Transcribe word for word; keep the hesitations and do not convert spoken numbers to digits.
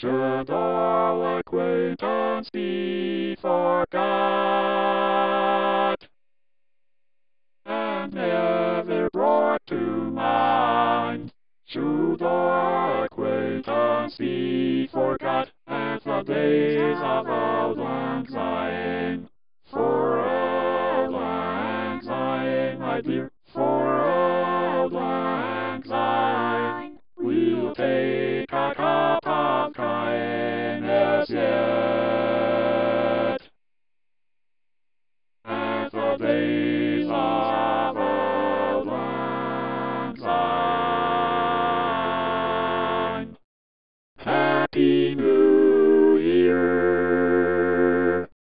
Should all acquaintance be forgot, and never brought to mind? Should all acquaintance be forgot, as the days of old lang syne?